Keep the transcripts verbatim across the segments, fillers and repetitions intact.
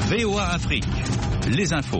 V O A Afrique, les infos.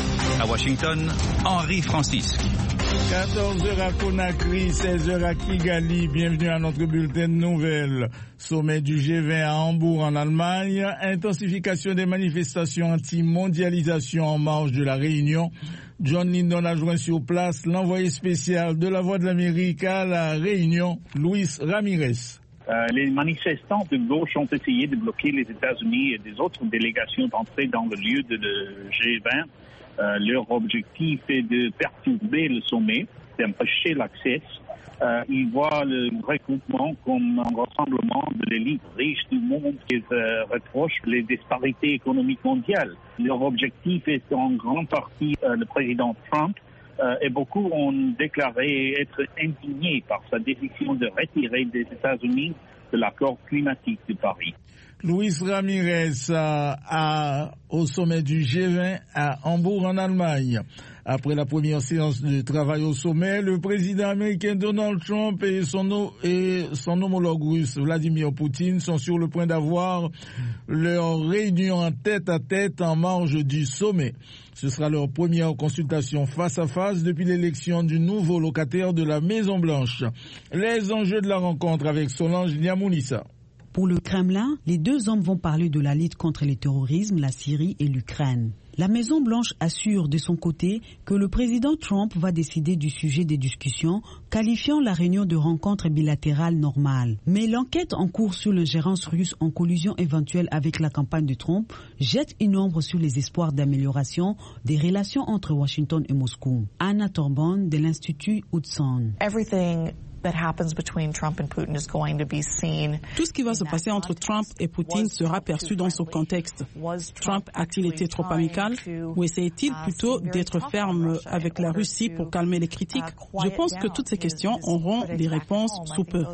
À Washington, Henri Francisque. quatorze heures à Conakry, seize heures à Kigali. Bienvenue à notre bulletin de nouvelles. Sommet du G vingt à Hambourg en Allemagne. Intensification des manifestations anti-mondialisation en marge de la Réunion. John Lindon a joint sur place l'envoyé spécial de la Voix de l'Amérique à la Réunion, Luis Ramirez. Euh, les manifestants de gauche ont essayé de bloquer les États-Unis et des autres délégations d'entrer dans le lieu de le G vingt. Euh, leur objectif est de perturber le sommet, d'empêcher l'accès. Euh, ils voient le regroupement comme un rassemblement de l'élite riche du monde qui euh, reproche les disparités économiques mondiales. Leur objectif est en grande partie euh, le président Trump. Euh, et beaucoup ont déclaré être indignés par sa décision de retirer des États-Unis de l'accord climatique de Paris. Luis Ramirez à, à, au sommet du G vingt à Hambourg en Allemagne. Après la première séance de travail au sommet, le président américain Donald Trump et son, et son homologue russe Vladimir Poutine sont sur le point d'avoir leur réunion en tête-à-tête en marge du sommet. Ce sera leur première consultation face à face depuis l'élection du nouveau locataire de la Maison-Blanche. Les enjeux de la rencontre avec Solange Niamounissa. Pour le Kremlin, les deux hommes vont parler de la lutte contre le terrorisme, la Syrie et l'Ukraine. La Maison-Blanche assure de son côté que le président Trump va décider du sujet des discussions, qualifiant la réunion de rencontre bilatérale normale. Mais l'enquête en cours sur l'ingérence russe en collusion éventuelle avec la campagne de Trump jette une ombre sur les espoirs d'amélioration des relations entre Washington et Moscou. Anna Torban de l'Institut Hudson. Everything that happens between Trump and Putin is going to be seen. Tout ce qui va se passer entre Trump et Poutine sera perçu dans ce contexte. Trump a-t-il été trop amical ou essayait-il plutôt d'être ferme avec la Russie pour calmer les critiques? Je pense que toutes ces questions auront des réponses sous peu.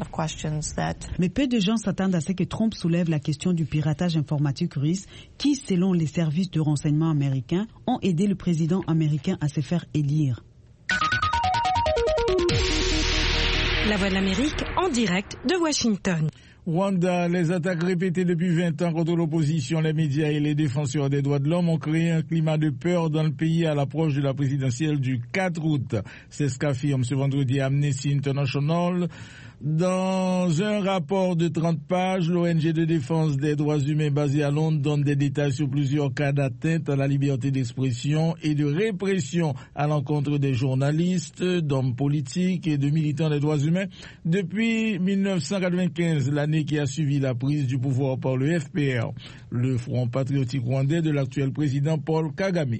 Mais peu de gens s'attendent à ce que Trump soulève la question du piratage informatique russe qui, selon les services de renseignement américains, ont aidé le président américain à se faire élire. La Voix de l'Amérique en direct de Washington. Rwanda, les attaques répétées depuis vingt ans contre l'opposition, les médias et les défenseurs des droits de l'homme ont créé un climat de peur dans le pays à l'approche de la présidentielle du quatre août. C'est ce qu'affirme ce vendredi Amnesty International. Dans un rapport de trente pages, l'O N G de défense des droits humains basé à Londres donne des détails sur plusieurs cas d'atteinte à la liberté d'expression et de répression à l'encontre des journalistes, d'hommes politiques et de militants des droits humains depuis mille neuf cent quatre-vingt-quinze, l'année qui a suivi la prise du pouvoir par le F P R, le Front patriotique rwandais de l'actuel président Paul Kagame.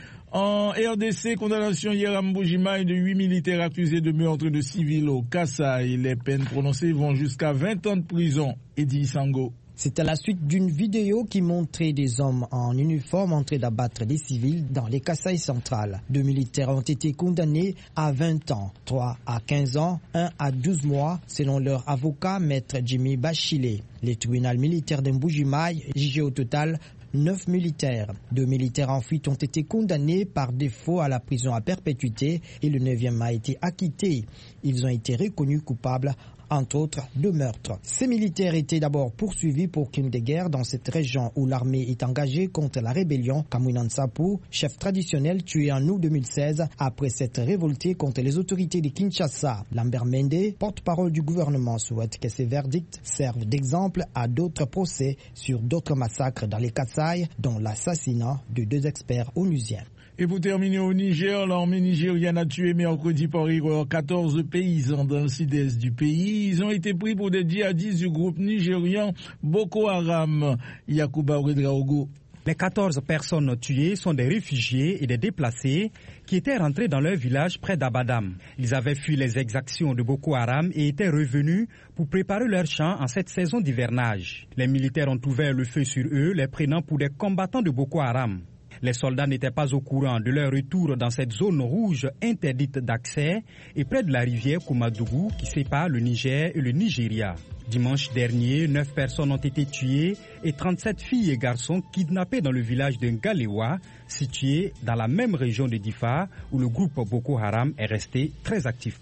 En R D C, condamnation hier à Mbuji-Mayi de huit militaires accusés de meurtre de civils au Kasaï. Les peines prononcées vont jusqu'à vingt ans de prison. Eddie Sango. C'est à la suite d'une vidéo qui montrait des hommes en uniforme en train d'abattre des civils dans les Kasaï centrales. Deux militaires ont été condamnés à vingt ans, trois à quinze ans, un à douze mois, selon leur avocat, maître Jimmy Bachile. Les tribunaux militaires de Mbuji-Mayi jugé au total neuf militaires. Deux militaires en fuite ont été condamnés par défaut à la prison à perpétuité et le neuvième a été acquitté. Ils ont été reconnus coupables, entre autres, de meurtres. Ces militaires étaient d'abord poursuivis pour crimes de guerre dans cette région où l'armée est engagée contre la rébellion. Kamwina Nsapu, chef traditionnel tué en août deux mille seize après s'être révolté contre les autorités de Kinshasa. Lambert Mende, porte-parole du gouvernement, souhaite que ces verdicts servent d'exemple à d'autres procès sur d'autres massacres dans les Kasaï, dont l'assassinat de deux experts onusiens. Et pour terminer au Niger, l'armée nigériane a tué mercredi par erreur quatorze paysans dans le sud-est du pays. Ils ont été pris pour des djihadistes du groupe nigérian Boko Haram. Yakuba Ouedraogo. Les quatorze personnes tuées sont des réfugiés et des déplacés qui étaient rentrés dans leur village près d'Abadam. Ils avaient fui les exactions de Boko Haram et étaient revenus pour préparer leur champ en cette saison d'hivernage. Les militaires ont ouvert le feu sur eux, les prenant pour des combattants de Boko Haram. Les soldats n'étaient pas au courant de leur retour dans cette zone rouge interdite d'accès et près de la rivière Koumadougou qui sépare le Niger et le Nigeria. Dimanche dernier, neuf personnes ont été tuées et trente-sept filles et garçons kidnappés dans le village de Ngalewa, situé dans la même région de Difa où le groupe Boko Haram est resté très actif.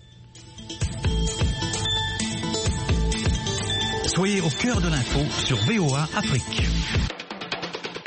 Soyez au cœur de l'info sur V O A Afrique.